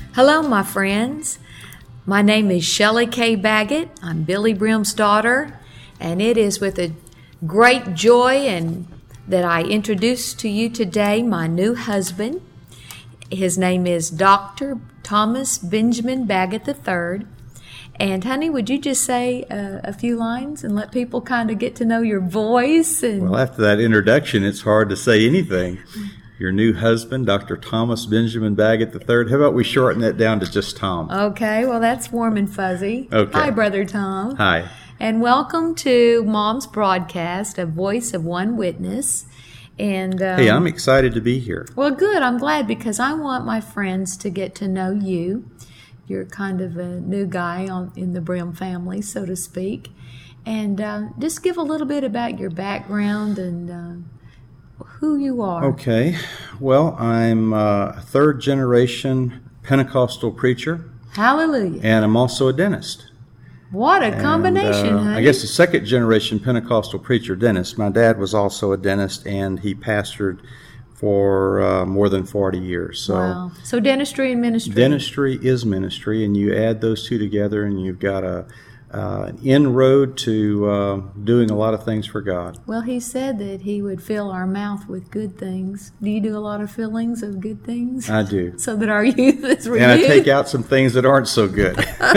Hello, my friends. My name is Shelley K. Baggett. I'm Billy Brim's daughter, and it is with a great joy that I introduce to you today my new husband. His name is Dr. Thomas Benjamin Baggett III. And honey, would you just say a few lines and let people kind of get to know your voice? Well, after that introduction, it's hard to say anything. Your new husband, Dr. Thomas Benjamin Baggett III. How about we shorten that down to just Tom? Okay, well, that's warm and fuzzy. Okay. Hi, Brother Tom. Hi. And welcome to Mom's broadcast, A Voice of One Witness. And hey, I'm excited to be here. Well, good. I'm glad because I want my friends to get to know you. You're kind of a new guy in the Brim family, so to speak. And just give a little bit about your background and who you are. Okay. Well, I'm a third-generation Pentecostal preacher. Hallelujah. And I'm also a dentist. What a combination, honey. I guess a second-generation Pentecostal preacher dentist. My dad was also a dentist, and he pastored for more than 40 years. So, wow. So dentistry and ministry. Dentistry is ministry, and you add those two together, and you've got an inroad to doing a lot of things for God. Well, he said that he would fill our mouth with good things. Do you do a lot of fillings of good things? I do. So that our youth is renewed? And I take out some things that aren't so good.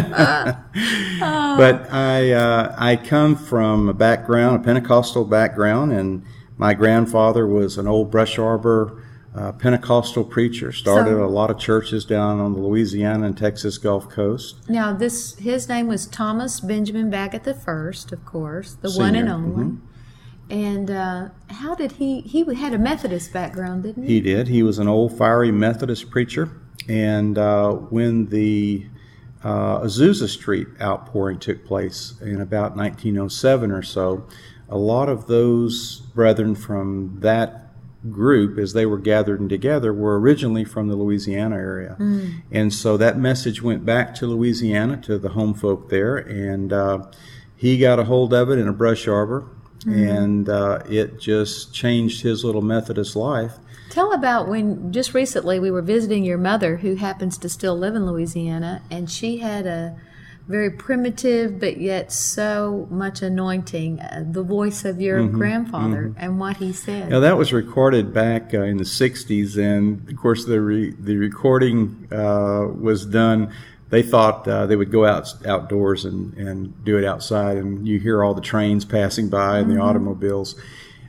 But I come from a Pentecostal background, and my grandfather was an old Brush Arbor Pentecostal preacher. Started a lot of churches down on the Louisiana and Texas Gulf Coast. Now, his name was Thomas Benjamin Baggett I, of course, the Senior. one and only. Mm-hmm. And how did he had a Methodist background, didn't he? He did. He was an old fiery Methodist preacher. And when the Azusa Street outpouring took place in about 1907 or so, a lot of those brethren from that group, as they were gathered together, were originally from the Louisiana area. And so that message went back to Louisiana, to the home folk there, and he got a hold of it in a Brush Arbor, and it just changed his little Methodist life. Tell about when, just recently, we were visiting your mother, who happens to still live in Louisiana, and she had a very primitive but yet so much anointing, the voice of your grandfather and what he said. Now, that was recorded back in the 60s, and of course the recording was done. They thought they would go outdoors and do it outside, and you hear all the trains passing by and the automobiles.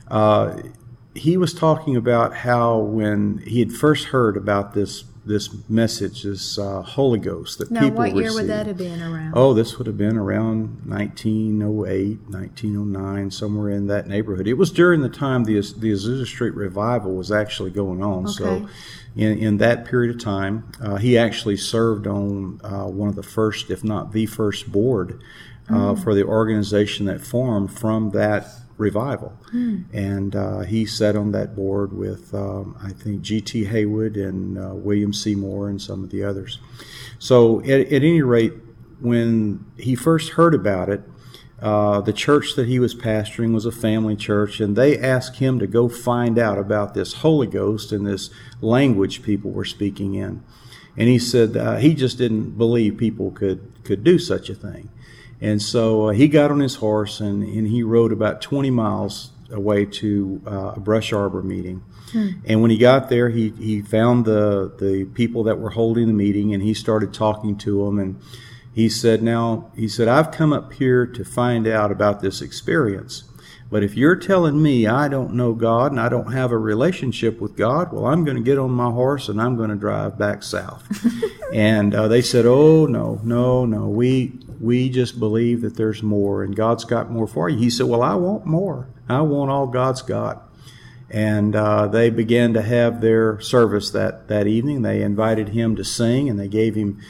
He was talking about how when he had first heard about this message, this Holy Ghost that people received. Now, what year would that have been around? Oh, this would have been around 1908, 1909, somewhere in that neighborhood. It was during the time the Azusa Street revival was actually going on. Okay. So in that period of time, he actually served on one of the first, if not the first board for the organization that formed from that revival. And he sat on that board with, I think, G.T. Haywood and William Seymour and some of the others. So at any rate, when he first heard about it, the church that he was pastoring was a family church, and they asked him to go find out about this Holy Ghost and this language people were speaking in. And he said he just didn't believe people could do such a thing. And so he got on his horse and he rode about 20 miles away to a Brush Arbor meeting. And when he got there, he found the people that were holding the meeting, and he started talking to them. And he said, I've come up here to find out about this experience. But if you're telling me I don't know God and I don't have a relationship with God, well, I'm going to get on my horse and I'm going to drive back south. And they said, oh, no, we just believe that there's more and God's got more for you. He said, well, I want more. I want all God's got. And they began to have their service that evening. They invited him to sing, and they gave him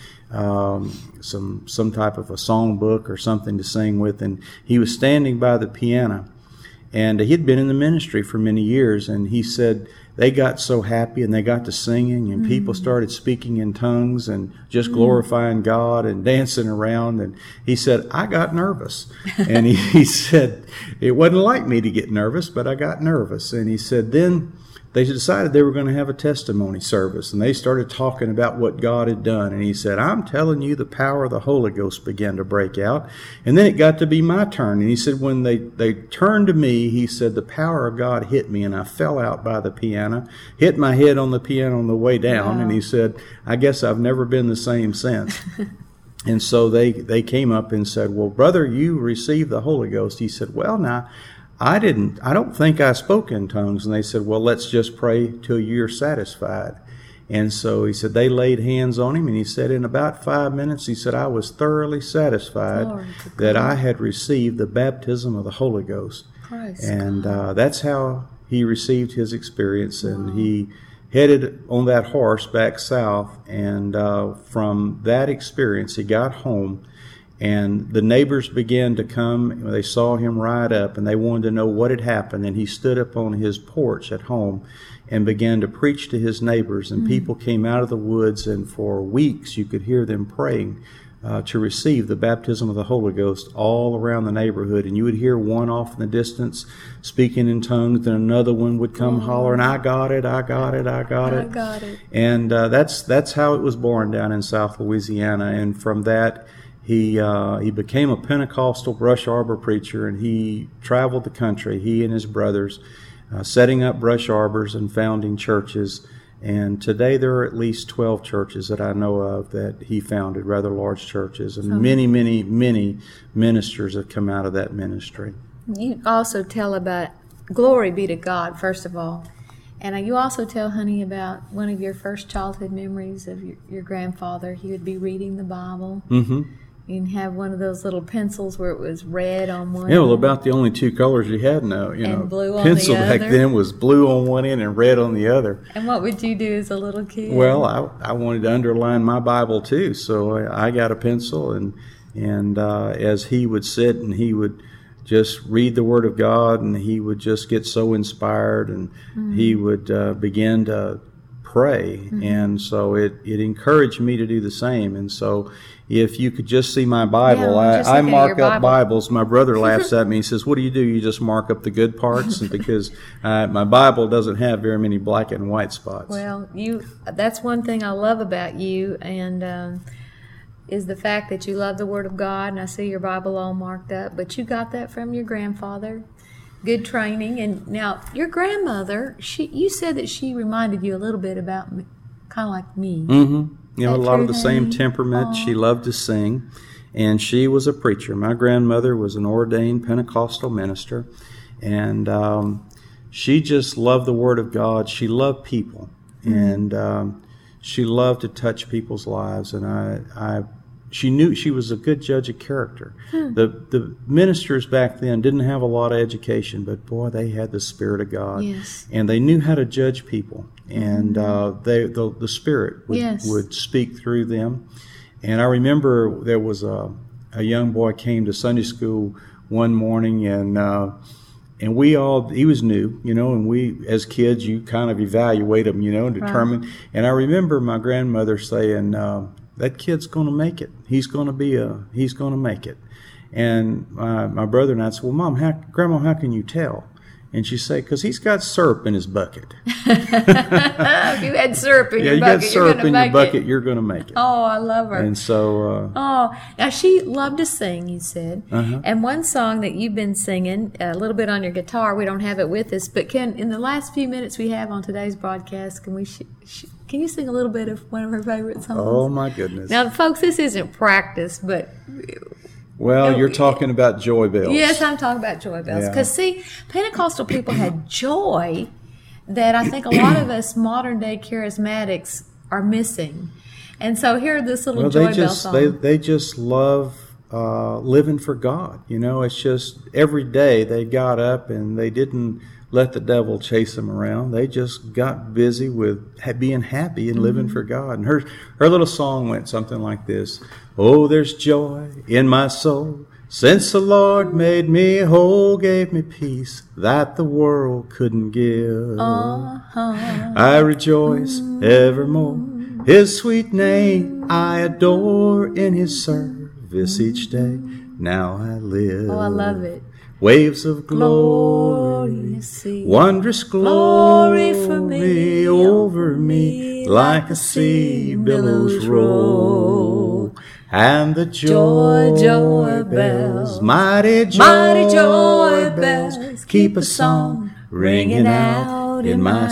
some type of a songbook or something to sing with. And he was standing by the piano. And he had been in the ministry for many years, and he said they got so happy and they got to singing and people started speaking in tongues and just glorifying God and dancing around. And he said, I got nervous. And he said, it wasn't like me to get nervous, but I got nervous. And he said, then they decided they were going to have a testimony service, and they started talking about what God had done. And he said, I'm telling you, the power of the Holy Ghost began to break out. And then it got to be my turn. And he said, when they turned to me, he said, the power of God hit me, and I fell out by the piano, hit my head on the piano on the way down. Wow. And he said, I guess I've never been the same since. And so they came up and said, well, brother, you received the Holy Ghost. He said, well, now, I don't think I spoke in tongues. And they said, well, let's just pray till you're satisfied. And so he said, they laid hands on him, and he said, in about 5 minutes, he said, I was thoroughly satisfied that I had received the baptism of the Holy Ghost. And that's how he received his experience. And he headed on that horse back south. And from that experience, he got home. And the neighbors began to come. They saw him ride up, and they wanted to know what had happened. And he stood up on his porch at home and began to preach to his neighbors. And people came out of the woods, and for weeks you could hear them praying to receive the baptism of the Holy Ghost all around the neighborhood. And you would hear one off in the distance speaking in tongues, and another one would come hollering, I got it, I got it, I got it. I got it. And that's how it was born down in South Louisiana. And from that, he became a Pentecostal brush arbor preacher, and he traveled the country, he and his brothers, setting up brush arbors and founding churches. And today there are at least 12 churches that I know of that he founded, rather large churches. And many, many, many ministers have come out of that ministry. You also tell about, glory be to God, first of all. And you also tell, honey, about one of your first childhood memories of your grandfather. He would be reading the Bible. Mm-hmm. And have one of those little pencils where it was red on one Yeah, well, end. about the only two colors you had now. And blue on pencil the back other. then was blue on one end and red on the other. And what would you do as a little kid? Well, I wanted to underline my Bible too, so I got a pencil, and as he would sit and he would just read the Word of God, and he would just get so inspired, and he would begin to pray, and so it encouraged me to do the same. And so if you could just see my Bible, I mark up Bibles. My brother laughs at me. He says, what do? You just mark up the good parts? And because my Bible doesn't have very many black and white spots. Well, that's one thing I love about you, and is the fact that you love the Word of God, and I see your Bible all marked up, but you got that from your grandfather. Good training. And now, your grandmother, you said that she reminded you a little bit about me, kind of like me. Mm-hmm. A lot true, of the same honey? temperament. Aww. She loved to sing, and she was a preacher. My grandmother was an ordained Pentecostal minister, and she just loved the Word of God. She loved people, and she loved to touch people's lives, and she knew she was a good judge of character. The ministers back then didn't have a lot of education, but boy, they had the Spirit of God. Yes. And they knew how to judge people. And the Spirit would speak through them. And I remember there was a young boy came to Sunday school one morning, and he was new, and we, as kids, you kind of evaluate him, and determine. Right. And I remember my grandmother saying, that kid's going to make it. He's going to make it. And my brother and I said, well, Grandma, how can you tell? And she said, because he's got syrup in his bucket. If you had syrup in your bucket, you got syrup in your bucket, you're going to make it. Oh, I love her. And so... now she loved to sing, you said. Uh-huh. And one song that you've been singing, a little bit on your guitar, we don't have it with us, but in the last few minutes we have on today's broadcast, can you sing a little bit of one of her favorite songs? Oh, my goodness. Now, folks, this isn't practice, but... Well, you're talking about joy bells. Yes, I'm talking about joy bells. Because, see, Pentecostal people had joy that I think a lot of us modern-day charismatics are missing. And so here are this little joy bell song. They just love living for God. It's just every day they got up and they didn't let the devil chase them around. They just got busy with being happy and living for God. And her little song went something like this. Oh, there's joy in my soul Since the Lord made me whole, gave me peace that the world couldn't give. I rejoice evermore. His sweet name I adore. In His service each day now I live. Oh, I love it. Waves of glory, wondrous glory for me, over me, like a sea billows roll. And the joy bells, mighty joy bells, keep a song ringing out in my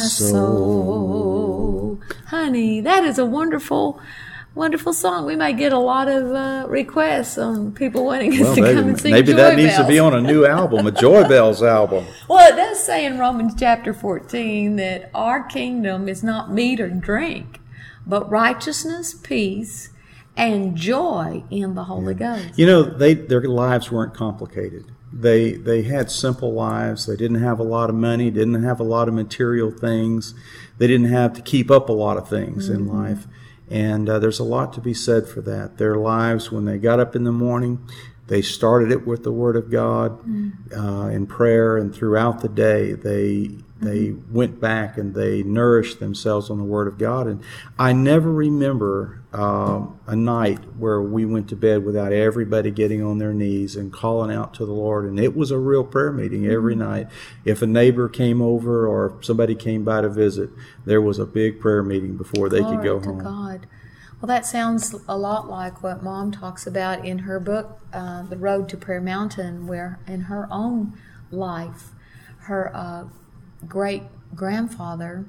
soul. Honey, that is a wonderful song. We might get a lot of requests on people wanting us to come and sing maybe Joy that needs Bells. to be on a new album, a Joy Bells album. Well, it does say in Romans chapter 14 that our kingdom is not meat or drink, but righteousness, peace, and joy in the Holy Ghost. You know, their lives weren't complicated. They had simple lives. They didn't have a lot of money, didn't have a lot of material things. They didn't have to keep up a lot of things in life. And there's a lot to be said for that. Their lives, when they got up in the morning, they started it with the Word of God in prayer, and throughout the day they went back and they nourished themselves on the Word of God. And I never remember a night where we went to bed without everybody getting on their knees and calling out to the Lord. And it was a real prayer meeting every night. If a neighbor came over or somebody came by to visit, there was a big prayer meeting before they could go home. God. Well, that sounds a lot like what Mom talks about in her book, The Road to Prayer Mountain, where in her own life, her great-grandfather,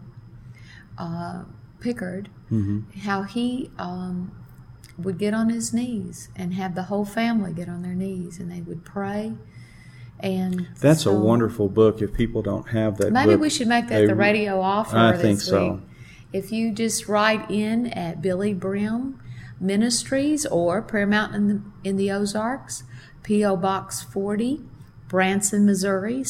Pickard, how he would get on his knees and have the whole family get on their knees, and they would pray. And that's a wonderful book. If people don't have that maybe book, we should make that the radio offer I this think week. so. If you just write in at Billy Brim Ministries or Prayer Mountain in the Ozarks, P.O. Box 40, Branson, Missouri,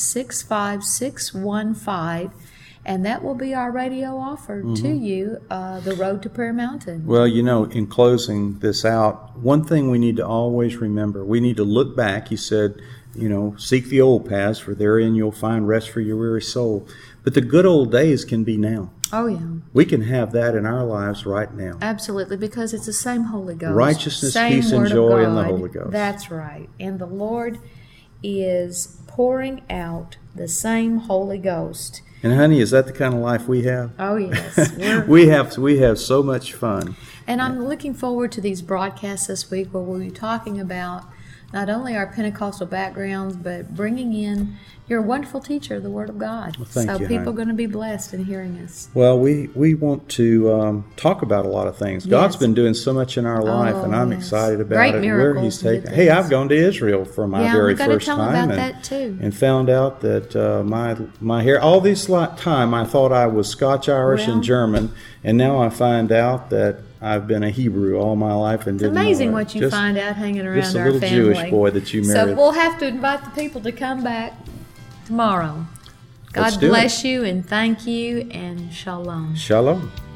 65615, and that will be our radio offer to you, The Road to Prayer Mountain. Well, you know, in closing this out, one thing we need to always remember, we need to look back. You said, you know, seek the old paths, for therein you'll find rest for your weary soul. But the good old days can be now. Oh, yeah. We can have that in our lives right now. Absolutely, because it's the same Holy Ghost. Righteousness, same peace, and Word of joy in the God. Holy Ghost. That's right. And the Lord is pouring out the same Holy Ghost. And honey, is that the kind of life we have? Oh, yes. we have so much fun. And I'm looking forward to these broadcasts this week where we'll be talking about not only our Pentecostal backgrounds, but bringing in your wonderful teacher, the Word of God. Well, thank you, people hon. are going to be blessed in hearing us. Well, we want to talk about a lot of things. Yes. God's been doing so much in our life, and I'm excited about Great it. miracles Where He's and good taken. Hey, things. I've gone to Israel for my very first tell time, about that too. and found out that my hair. All this time, I thought I was Scotch, Irish, and German, and now I find out that I've been a Hebrew all my life and didn't know Amazing it. what you Just- find out hanging around just a our little family. Jewish boy that you So married. we'll have to invite the people to come back tomorrow. Let's God do it. bless you and thank you and shalom. Shalom.